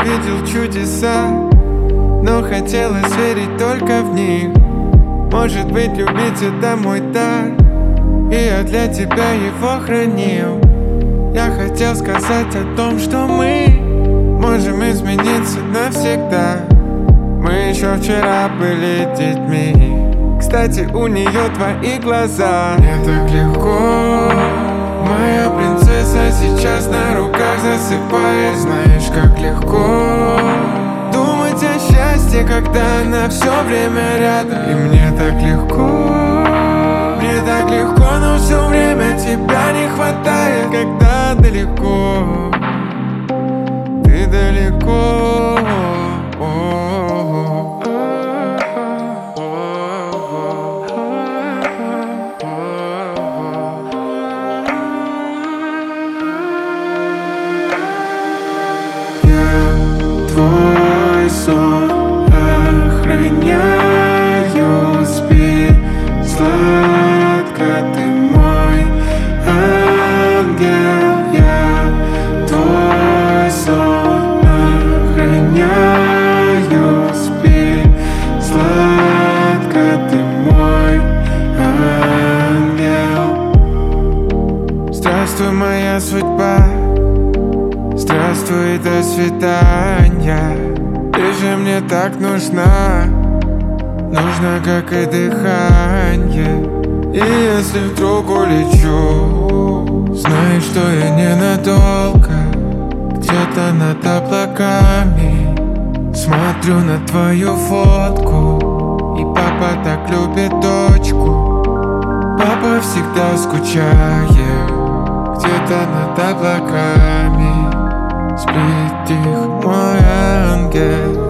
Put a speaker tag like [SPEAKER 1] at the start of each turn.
[SPEAKER 1] видел чудеса, но хотелось верить только в них. Может быть, любить это мой дар, и я для тебя его хранил. Я хотел сказать о том, что мы можем измениться навсегда. Мы еще вчера были детьми. Кстати, у нее твои глаза. Мне так легко, моя принцесса сейчас на руках засыпает. Знаешь, как легко думать о счастье, когда она все время рядом. И мне так легко, но все время тебя не хватает. Когда далеко, ты далеко. Твой сон охраняю, спи сладко, ты мой ангел. Я твой сон охраняю, спи сладко, ты мой ангел. Здравствуй, моя судьба. Здравствуй, до свидания. Ты же мне так нужна, нужна, как и дыхание. И если вдруг улечу, знай, что я ненадолго. Где-то над облаками смотрю на твою фотку. И папа так любит дочку. Папа всегда скучает где-то над облаками. Спит тихо, мой ангел.